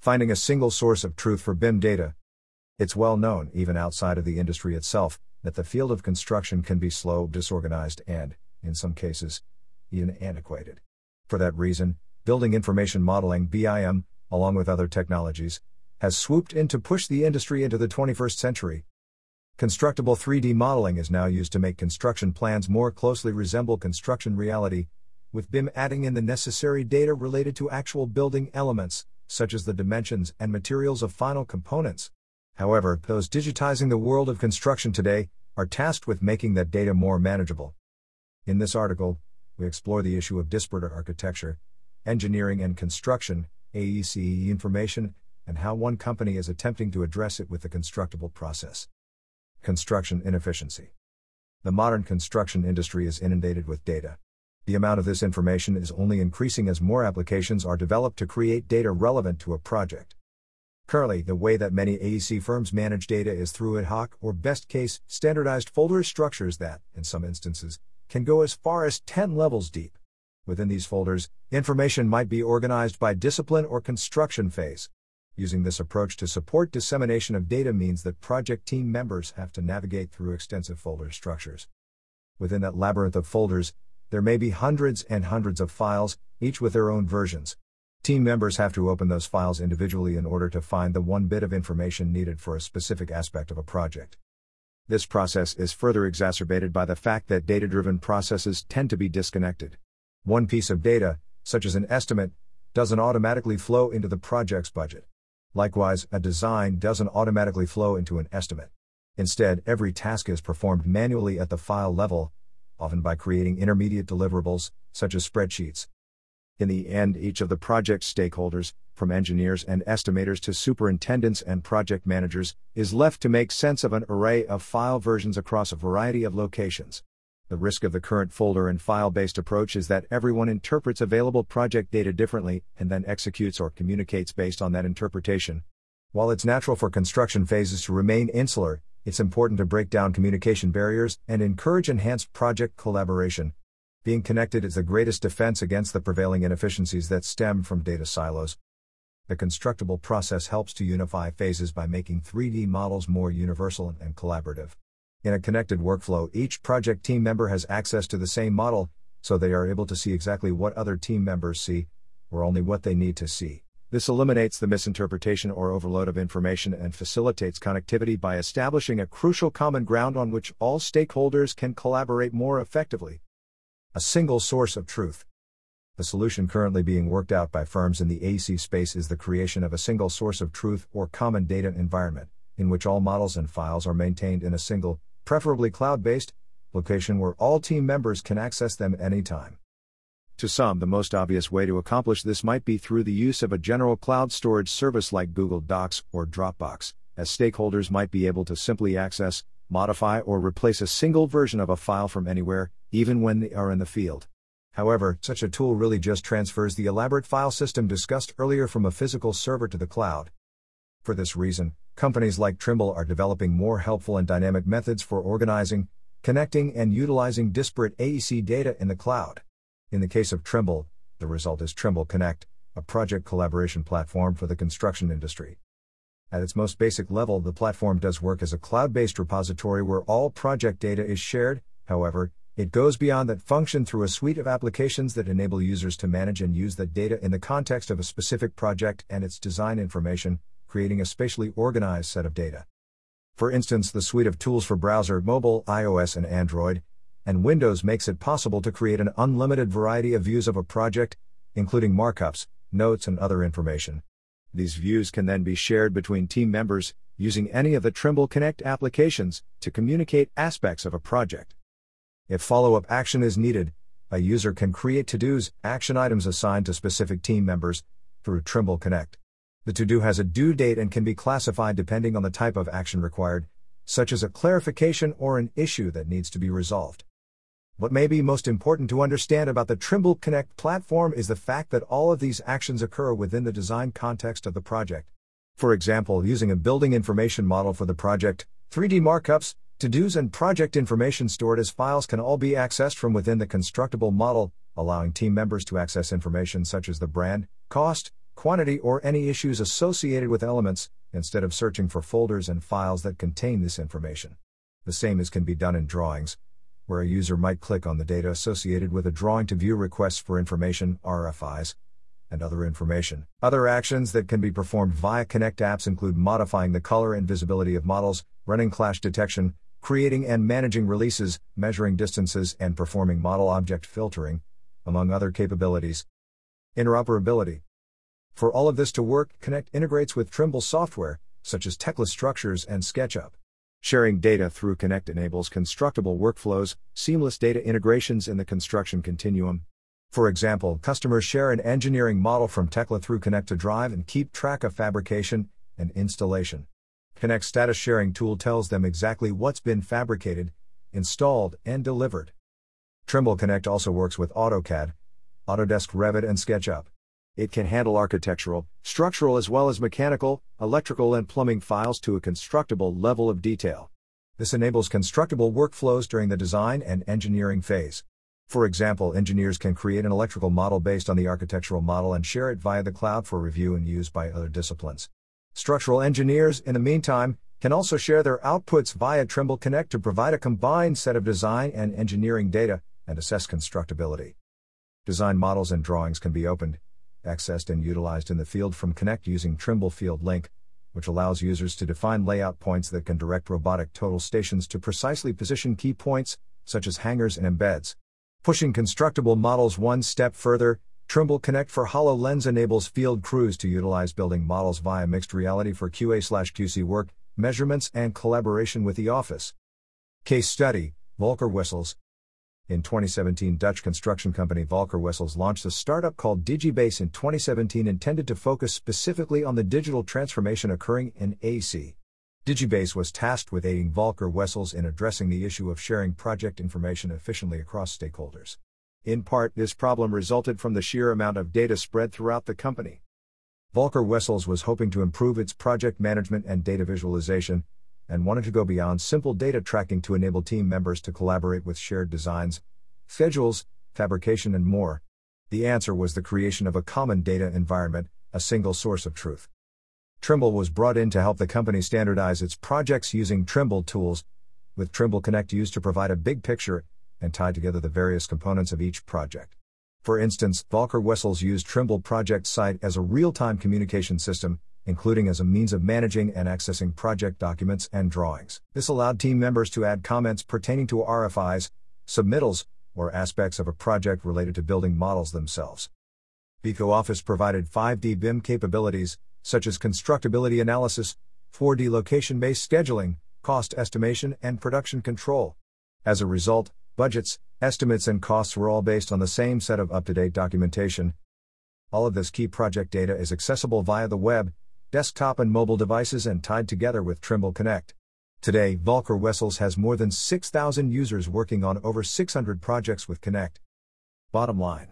Finding a single source of truth for BIM data. It's well known, even outside of the industry itself, that the field of construction can be slow, disorganized, and, in some cases, even antiquated. For that reason, Building Information Modeling (BIM), along with other technologies, has swooped in to push the industry into the 21st century. Constructible 3D modeling is now used to make construction plans more closely resemble construction reality, with BIM adding in the necessary data related to actual building elements, such as the dimensions and materials of final components. However, those digitizing the world of construction today are tasked with making that data more manageable. In this article, we explore the issue of disparate architecture, engineering and construction, AEC information, and how one company is attempting to address it with the constructible process. Construction inefficiency. The modern construction industry is inundated with data. The amount of this information is only increasing as more applications are developed to create data relevant to a project. Currently, the way that many AEC firms manage data is through ad hoc or best case standardized folder structures that, in some instances, can go as far as 10 levels deep. Within these folders, information might be organized by discipline or construction phase. Using this approach to support dissemination of data means that project team members have to navigate through extensive folder structures. Within that labyrinth of folders, there may be hundreds and hundreds of files, each with their own versions. Team members have to open those files individually in order to find the one bit of information needed for a specific aspect of a project. This process is further exacerbated by the fact that data-driven processes tend to be disconnected. One piece of data, such as an estimate, doesn't automatically flow into the project's budget. Likewise, a design doesn't automatically flow into an estimate. Instead, every task is performed manually at the file level, often by creating intermediate deliverables, such as spreadsheets. In the end, each of the project stakeholders, from engineers and estimators to superintendents and project managers, is left to make sense of an array of file versions across a variety of locations. The risk of the current folder and file-based approach is that everyone interprets available project data differently and then executes or communicates based on that interpretation. While it's natural for construction phases to remain insular, it's important to break down communication barriers and encourage enhanced project collaboration. Being connected is the greatest defense against the prevailing inefficiencies that stem from data silos. The constructible process helps to unify phases by making 3D models more universal and collaborative. In a connected workflow, each project team member has access to the same model, so they are able to see exactly what other team members see, or only what they need to see. This eliminates the misinterpretation or overload of information and facilitates connectivity by establishing a crucial common ground on which all stakeholders can collaborate more effectively. A single source of truth. The solution currently being worked out by firms in the AEC space is the creation of a single source of truth or common data environment, in which all models and files are maintained in a single, preferably cloud-based, location where all team members can access them anytime. To some, the most obvious way to accomplish this might be through the use of a general cloud storage service like Google Docs or Dropbox, as stakeholders might be able to simply access, modify or replace a single version of a file from anywhere, even when they are in the field. However, such a tool really just transfers the elaborate file system discussed earlier from a physical server to the cloud. For this reason, companies like Trimble are developing more helpful and dynamic methods for organizing, connecting and utilizing disparate AEC data in the cloud. In the case of Trimble, the result is Trimble Connect, a project collaboration platform for the construction industry. At its most basic level, the platform does work as a cloud-based repository where all project data is shared. However, it goes beyond that function through a suite of applications that enable users to manage and use that data in the context of a specific project and its design information, creating a spatially organized set of data. For instance, the suite of tools for browser, mobile, iOS and Android, and Windows makes it possible to create an unlimited variety of views of a project, including markups, notes and other information. These views can then be shared between team members, using any of the Trimble Connect applications, to communicate aspects of a project. If follow-up action is needed, a user can create to-dos, action items assigned to specific team members, through Trimble Connect. The to-do has a due date and can be classified depending on the type of action required, such as a clarification or an issue that needs to be resolved. What may be most important to understand about the Trimble Connect platform is the fact that all of these actions occur within the design context of the project. For example, using a building information model for the project, 3D markups, to-dos and project information stored as files can all be accessed from within the constructible model, allowing team members to access information such as the brand, cost, quantity, or any issues associated with elements, instead of searching for folders and files that contain this information. The same can be done in drawings, where a user might click on the data associated with a drawing to view requests for information, RFIs, and other information. Other actions that can be performed via Connect apps include modifying the color and visibility of models, running clash detection, creating and managing releases, measuring distances, and performing model object filtering, among other capabilities. Interoperability. For all of this to work, Connect integrates with Trimble software, such as Tekla Structures and SketchUp. Sharing data through Connect enables constructible workflows, seamless data integrations in the construction continuum. For example, customers share an engineering model from Tekla through Connect to drive and keep track of fabrication and installation. Connect's status sharing tool tells them exactly what's been fabricated, installed, and delivered. Trimble Connect also works with AutoCAD, Autodesk Revit, and SketchUp. It can handle architectural, structural, as well as mechanical, electrical, and plumbing files to a constructible level of detail. This enables constructible workflows during the design and engineering phase. For example, engineers can create an electrical model based on the architectural model and share it via the cloud for review and use by other disciplines. Structural engineers, in the meantime, can also share their outputs via Trimble Connect to provide a combined set of design and engineering data and assess constructability. Design models and drawings can be opened, accessed, and utilized in the field from Connect using Trimble Field Link, which allows users to define layout points that can direct robotic total stations to precisely position key points, such as hangars and embeds. Pushing constructible models one step further, Trimble Connect for HoloLens enables field crews to utilize building models via mixed reality for QA/QC work, measurements, and collaboration with the office. Case study: Volker Wessels. In 2017, Dutch construction company Volker Wessels launched a startup called DigiBase in 2017 intended to focus specifically on the digital transformation occurring in AEC. DigiBase was tasked with aiding Volker Wessels in addressing the issue of sharing project information efficiently across stakeholders. In part, this problem resulted from the sheer amount of data spread throughout the company. Volker Wessels was hoping to improve its project management and data visualization, and wanted to go beyond simple data tracking to enable team members to collaborate with shared designs, schedules, fabrication, and more. The answer was the creation of a common data environment, a single source of truth. Trimble was brought in to help the company standardize its projects using Trimble tools, with Trimble Connect used to provide a big picture and tie together the various components of each project. For instance, Volker Wessels used Trimble Project Site as a real-time communication system, including as a means of managing and accessing project documents and drawings. This allowed team members to add comments pertaining to RFIs, submittals, or aspects of a project related to building models themselves. Vico Office provided 5D BIM capabilities, such as constructability analysis, 4D location-based scheduling, cost estimation, and production control. As a result, budgets, estimates, and costs were all based on the same set of up-to-date documentation. All of this key project data is accessible via the web, desktop, and mobile devices and tied together with Trimble Connect. Today, Volker Wessels has more than 6,000 users working on over 600 projects with Connect. Bottom line.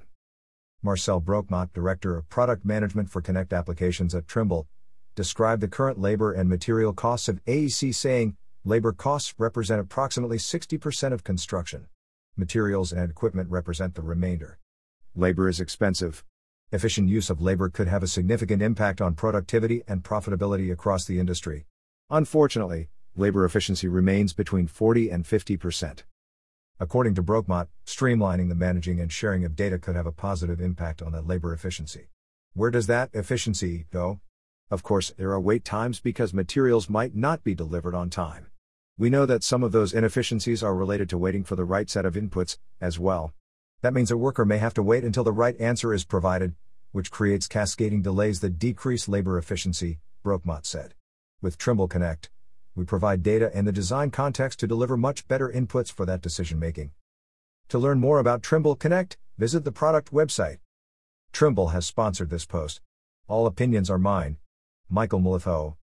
Marcel Brokmont, Director of Product Management for Connect Applications at Trimble, described the current labor and material costs of AEC, saying, "Labor costs represent approximately 60% of construction. Materials and equipment represent the remainder. Labor is expensive. Efficient use of labor could have a significant impact on productivity and profitability across the industry. Unfortunately, labor efficiency remains between 40 and 50%. According to Brokmont, streamlining the managing and sharing of data could have a positive impact on that labor efficiency. Where does that efficiency go? Of course, there are wait times because materials might not be delivered on time. We know that some of those inefficiencies are related to waiting for the right set of inputs, as well. That means a worker may have to wait until the right answer is provided, which creates cascading delays that decrease labor efficiency, Brokmont said. With Trimble Connect, we provide data in the design context to deliver much better inputs for that decision-making. To learn more about Trimble Connect, visit the product website. Trimble has sponsored this post. All opinions are mine. Michael Malifaux.